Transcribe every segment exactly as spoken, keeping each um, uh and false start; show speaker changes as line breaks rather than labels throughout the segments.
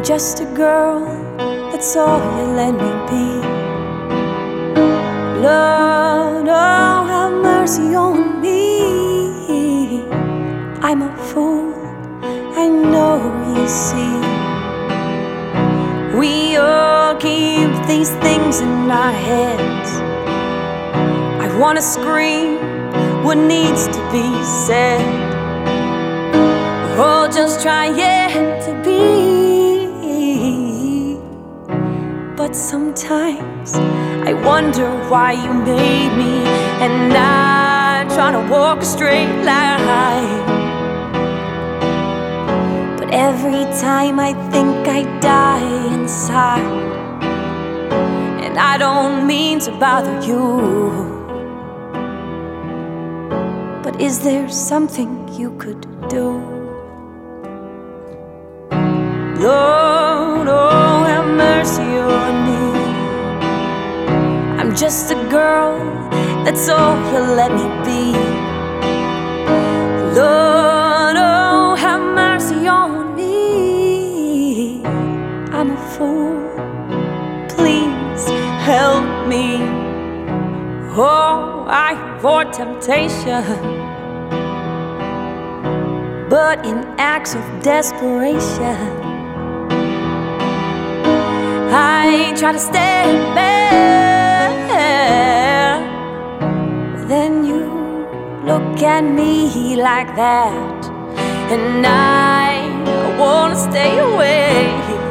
just a girl, that's all you let me be. Lord, oh, have mercy on me. I'm a fool, I know you see. We all keep these things in our heads. I wanna scream what needs to be said. We're all just trying to be. But sometimes I wonder why you made me, and I'm trying to walk a straight line. But every time I think I die inside, and I don't mean to bother you, but is there something you could do? Lord, oh, have mercy on me. I'm just a girl, that's all you let me be. Lord, oh, have mercy on me. I'm a fool, please help me. Oh, I avoid temptation, but in acts of desperation I try to stand back. Then you look at me like that, and I wanna stay away.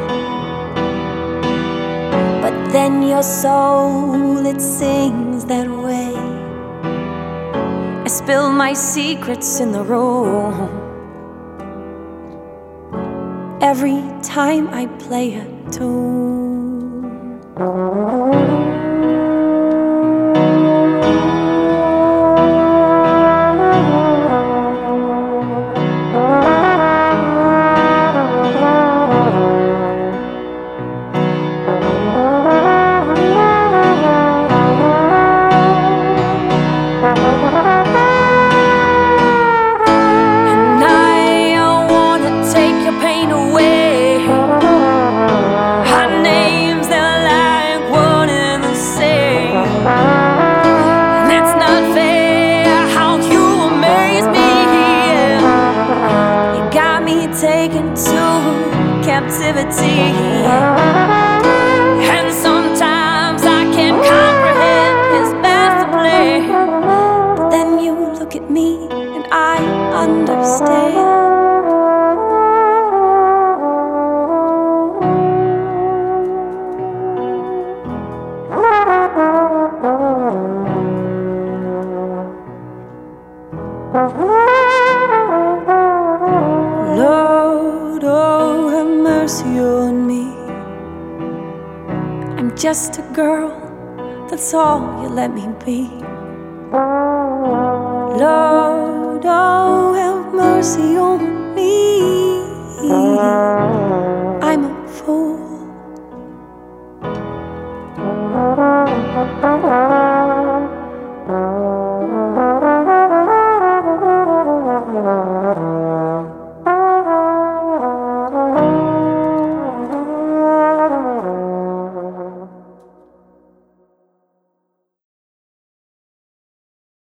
But then your soul, it sings that way. I spill my secrets in the room every time I play a tune. Taken to captivity, and sometimes I can't comprehend his master plan. But then you look at me and I understand. Lord, oh, have mercy on me. I'm just a girl, that's all you let me be. Lord, oh, have mercy on me. I'm a fool. Oh,